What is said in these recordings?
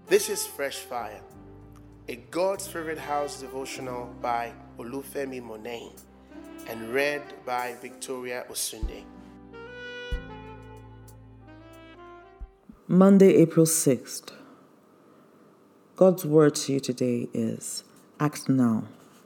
This is Fresh Fire, a God's Favorite House devotional by Olufemi Monain and read by Victoria Osunde. Monday, April 6th. God's word to you today is, act now.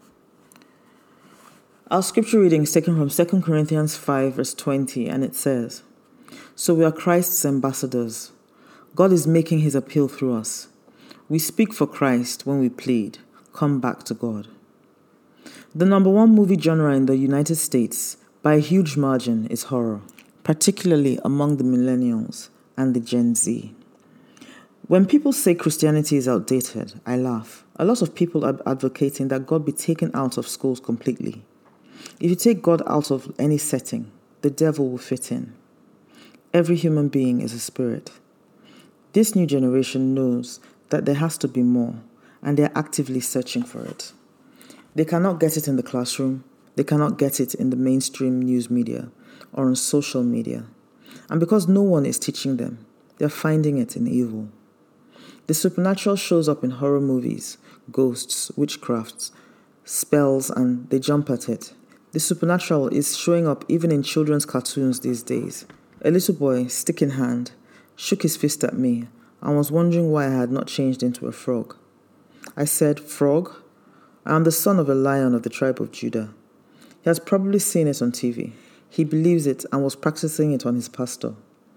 Our scripture reading is taken from 2 Corinthians 5 verse 20, and it says, "So we are Christ's ambassadors. God is making his appeal through us. We speak for Christ when we plead, come back to God." The number one movie genre in the United States, by a huge margin, is horror, particularly among the millennials and the Gen Z. When people say Christianity is outdated, I laugh. A lot of people are advocating that God be taken out of schools completely. If you take God out of any setting, the devil will fit in. Every human being is a spirit. This new generation knows that there has to be more, and they're actively searching for it. They cannot get it in the classroom, they cannot get it in the mainstream news media or on social media. And because no one is teaching them, they're finding it in evil. The supernatural shows up in horror movies, ghosts, witchcrafts, spells, and they jump at it. The supernatural is showing up even in children's cartoons these days. A little boy, stick in hand, shook his fist at me and was wondering why I had not changed into a frog. I said, "Frog? I am the son of a lion of the tribe of Judah." He has probably seen it on TV. He believes it and was practicing it on his pastor.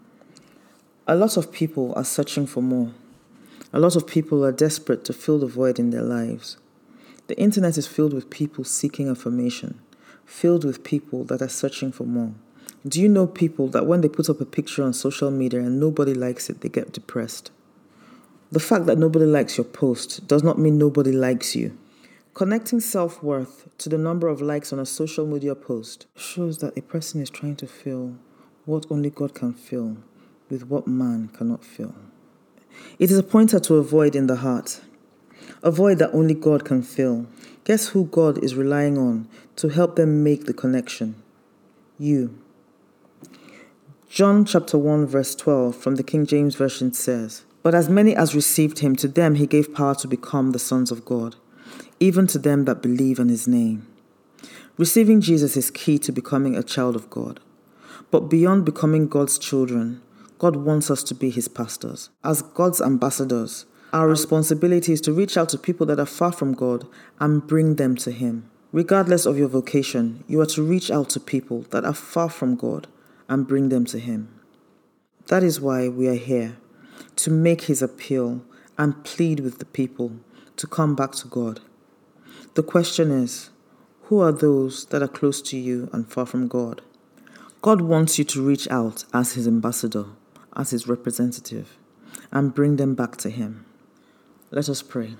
A lot of people are searching for more. A lot of people are desperate to fill the void in their lives. The internet is filled with people seeking affirmation, filled with people that are searching for more. Do you know people that when they put up a picture on social media and nobody likes it, they get depressed? The fact that nobody likes your post does not mean nobody likes you. Connecting self-worth to the number of likes on a social media post shows that a person is trying to fill what only God can fill with what man cannot fill. It is a pointer to a void in the heart, a void that only God can fill. Guess who God is relying on to help them make the connection? You. John chapter 1 verse 12 from the King James Version says, "But as many as received him, to them he gave power to become the sons of God, even to them that believe in his name." Receiving Jesus is key to becoming a child of God. But beyond becoming God's children, God wants us to be his pastors. As God's ambassadors, our responsibility is to reach out to people that are far from God and bring them to him. Regardless of your vocation, you are to reach out to people that are far from God and bring them to him. That is why we are here, to make his appeal and plead with the people to come back to God. The question is, who are those that are close to you and far from God? God wants you to reach out as his ambassador, as his representative, and bring them back to him. Let us pray.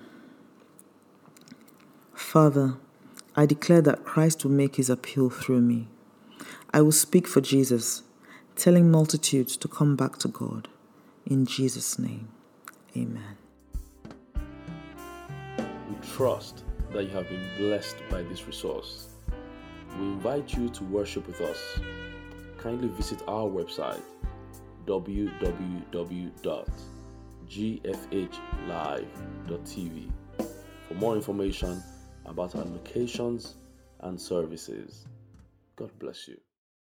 Father, I declare that Christ will make his appeal through me. I will speak for Jesus, telling multitudes to come back to God. In Jesus' name, amen. We trust that you have been blessed by this resource. We invite you to worship with us. Kindly visit our website www.gfhlive.tv for more information about our locations and services. God bless you.